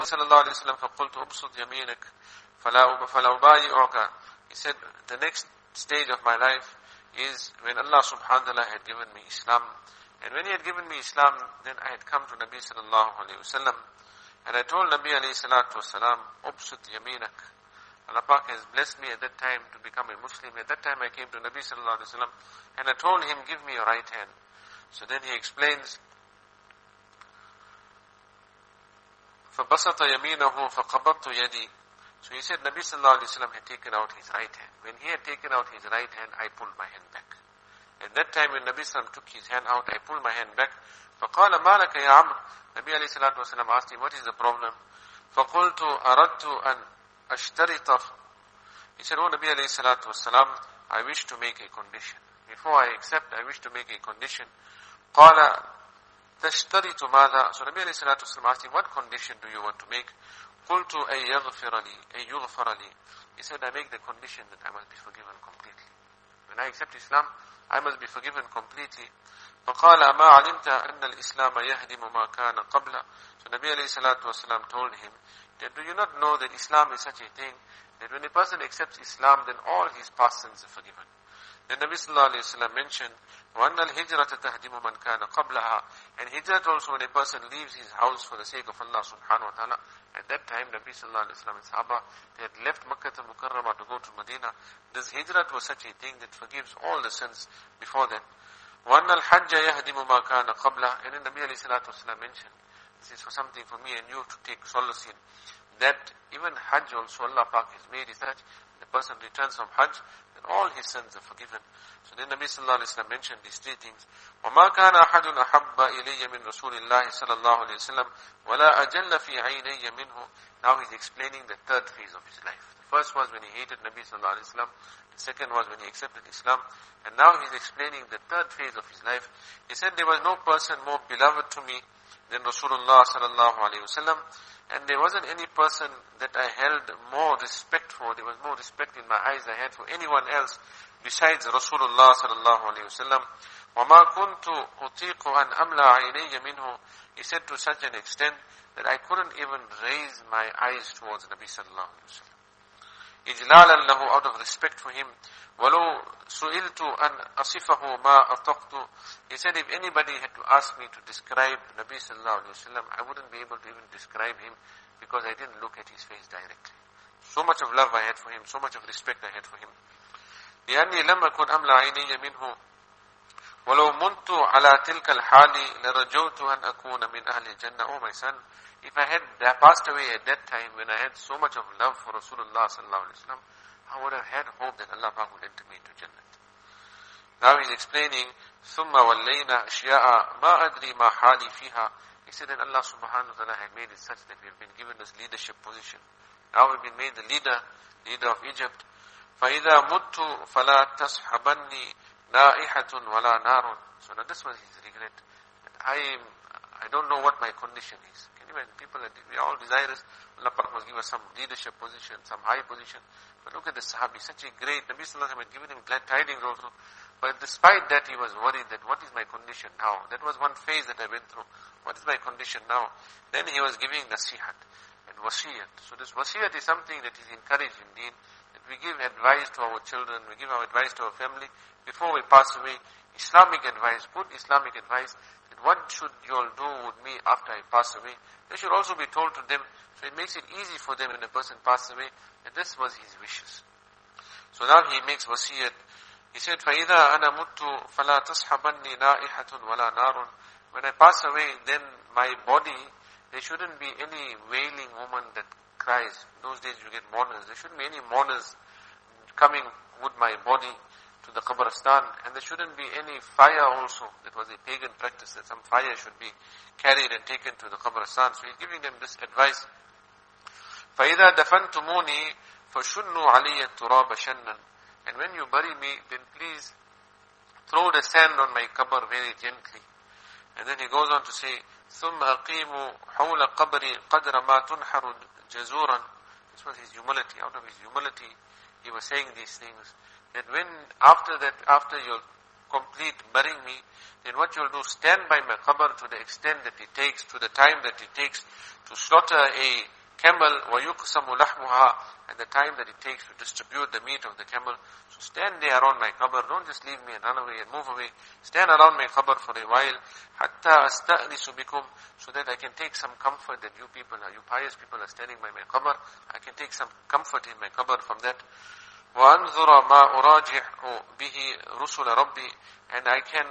sallallahu alayhi wa sallam, فَقُلْتُ أُبْسُطْ يَمِينَكَ فَلَا أُبَايِعُكَ. He said, the next stage of my life is when Allah subhanahu wa ta'ala had given me Islam. And when He had given me Islam, then I had come to Nabi sallallahu alayhi wa sallam. And I told Nabi alayhi salatu wasalam, Ubsut yaminak. Allah Pak has blessed me at that time to become a Muslim. At that time I came to Nabi sallallahu alayhi wa sallam and I told him, give me your right hand. So then he explains, فَبَسَطَ يَمِينَهُ فَقَبَضْتُ يَدِي. So he said Nabi sallallahu alayhi wa sallam had taken out his right hand. When he had taken out his right hand, I pulled my hand back. At that time when Nabi sallallahu took his hand out, I pulled my hand back. فَقَالَ مَا لَكَ يَا عَمْرُ. Nabi alayhi salatu wasalam asked him, what is the problem? فَقُلْتُ أَرَدْتُ أَنْ أَشْتَرِطَ. He said, oh Nabi alayhi salatu wasalam, I wish to make a condition. Before I accept, I wish to make a condition. قَالَ تَشْتَرِطُ مَاذَا. So Nabi alayhi salatu wasalam asked him, what condition do you want to make? قُلْتُ أَن يَغْفِرَ لِي أَن يُغْفَرَ لِي. He said, I make the condition that I must be forgiven completely. When I accept Islam, I must be forgiven completely. فَقَالَ أَمَا عَلِمْتَ أَنَّ الْإِسْلَامَ يَهْدِمُ مَا كَانَ قَبْلَ. So Nabi alayhi salatu wasalam told him, that do you not know that Islam is such a thing, that when a person accepts Islam, then all his past sins are forgiven. Then Nabi sallallahu alayhi wasallam mentioned, وَأَنَّ الْهِجْرَةَ تَهْدِمُ مَنْ كَانَ قَبْلَهَا. And hijrat also, when a person leaves his house for the sake of Allah subhanahu wa ta'ala. At that time, Nabi sallallahu alayhi wasallam and Sahaba, they had left Makkah al-Mukarramah to go to Medina. This hijrat was such a thing that forgives all the sins before that. وَأَنَّ الْحَجَّ يَهْدِمُ مَا كَانَ قَبْلَهَا. And then Nabi alayhi salatu wasallam mentioned, this is for something for me and you to take solace in, that even Hajj also Allah Pak has made is that the person returns from Hajj, then all his sins are forgiven. So then Nabi sallallahu alayhi wa sallam mentioned these three things. وَمَا كَانَ أَحَدٌ أَحَبَّ إِلَيَّ مِنْ رَسُولِ اللَّهِ صَلَى اللَّهُ عَلَيْهِ وسلم وَلَا أَجَلَّ فِي عَيْنَيَّ مِنْهُ. Now he's explaining the third phase of his life. The first was when he hated Nabi sallallahu alayhi wa sallam. The second was when he accepted Islam. And now he's explaining the third phase of his life. He said, there was no person more beloved to me than Rasulullah sallallahu alayhi wa sallam. And there wasn't any person that I held more respect for. There was more respect in my eyes I had for anyone else besides Rasulullah sallallahu alayhi wa sallam. وَمَا كُنْتُ أُطِيقُ أَنْ أَمْلَى عَيْنَيَّ مِنْهُ. He said to such an extent that I couldn't even raise my eyes towards Nabi sallallahu alayhi wa sallam. إِجْلَالًا لَهُ, out of respect for him. وَلَوْ سُئِلْتُ أَنْ أَصِفَهُ مَا أَطَقْتُ. He said, if anybody had to ask me to describe Nabi sallallahu alayhi wa sallam, I wouldn't be able to even describe him because I didn't look at his face directly. So much of love I had for him, so much of respect I had for him. لأني لم أكن أملأ عيني منه ولو مت على تلك الحال لرجوت أن أكون من أهل الجنة. Oh my son, if I had passed away at that time when I had so much of love for Rasulullah sallallahu alayhi wa sallam, I would have had hope that Allah Pak would enter me into Jannah. Now he's explaining, ثُمَّ وَاللَّيْنَا أَشْيَاءَ مَا أَدْرِي مَا حَالِي فِيهَا. He said that Allah subhanahu wa ta'ala had made it such that we've been given this leadership position. Now we've been made the leader of Egypt. فَإِذَا مُتُّ فَلَا تَصْحَبَنِّي نَائِحَةٌ وَلَا نَارٌ. So now this was his regret. That I don't know what my condition is. Can you imagine? People, we are all desirous. Allah Pak must give us some leadership position, some high position. But look at the Sahabi, such a great, Nabi sallallahu alayhi wa sallam had given him glad tidings also. But despite that, he was worried that what is my condition now? That was one phase that I went through. What is my condition now? Then he was giving nasihat and wasiyat. So this wasiyat is something that is encouraged in Deen, that we give advice to our children, we give our advice to our family before we pass away. Islamic advice, good Islamic advice, that what should you all do with me after I pass away? They should also be told to them, so it makes it easy for them when a person passes away, and this was his wishes. So now he makes wasiyat. He said, فَإِذَا أَنَا مُتُّ فَلَا تَصْحَبَنِّي نَائِحَةٌ وَلَا نَارٌ. When I pass away, then my body, there shouldn't be any wailing woman that cries. In those days you get mourners. There shouldn't be any mourners coming with my body to the Qabristan. And there shouldn't be any fire also. That was a pagan practice, that some fire should be carried and taken to the Qabristan. So he's giving them this advice. فَإِذَا دَفَنْتُمُونِي فَشُنُّوا عَلِيَّ التُّرَابَ شَنًّا. And when you bury me, then please throw the sand on my qabr very gently. And then he goes on to say, ثُمَّ أَقِيمُوا حَوْلَ قَبْرِ قَدْرَ مَا تُنْحَرُ جَزُورًا. This was his humility. Out of his humility, he was saying these things. That when, after your complete burying me, then what you'll do, stand by my qabr to the extent that it takes, to the time that it takes to slaughter a camel, وَيُقْسَمُ لَحْمُهَا, and the time that it takes to distribute the meat of the camel. So stand there around my qabr, don't just leave me and run away and move away. Stand around my qabr for a while, حَتَّى أَسْتَأْنِسُ بِكُمْ, so that I can take some comfort that you pious people are standing by my qabr. I can take some comfort in my qabr from that. وَأَنْظُرَ مَا أُرَاجِعُ بِهِ رُسُلَ رَبِّي, and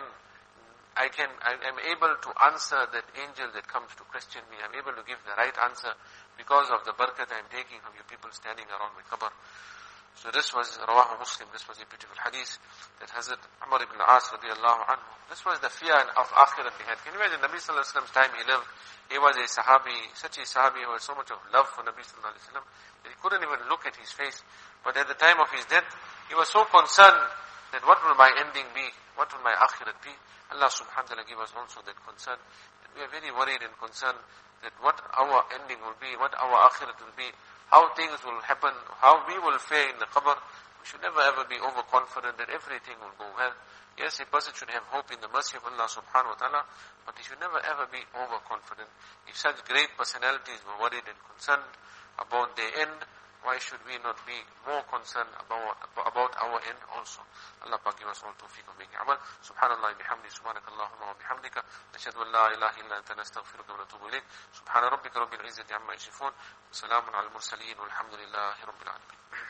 I'm able to answer that angel that comes to question me. I'm able to give the right answer because of the barakat I'm taking from you people standing around my qabr. So this was Rawahu Muslim. This was a beautiful hadith that Hazrat Umar ibn As radiallahu anhu. This was the fear of akhirat they had. Can you imagine Nabi sallallahu alaihi wasallam's time he lived? He was a sahabi, such a sahabi who had so much of love for Nabi sallallahu alaihi wasallam that he couldn't even look at his face. But at the time of his death, he was so concerned that what will my ending be? What will my akhirat be? Allah subhanahu wa ta'ala give us also that concern. And we are very worried and concerned that what our ending will be, what our akhirat will be, how things will happen, how we will fare in the qabr. We should never ever be overconfident that everything will go well. Yes, a person should have hope in the mercy of Allah subhanahu wa ta'ala, but he should never ever be overconfident. If such great personalities were worried and concerned about their end, why should we not be more concerned about our end also? Allah Pak give us all tawfiq of making amal. Subhanallah bihamdi, subhanakallahumma wa bihamdika, nashhadu an la ilaha illa anta nastaghfiruka wa natubu ilayk. Subhana rabbika rabbil izzati amma yasifun, wa salamun ala al mursaleen, walhamdulillahi rabbil alamin.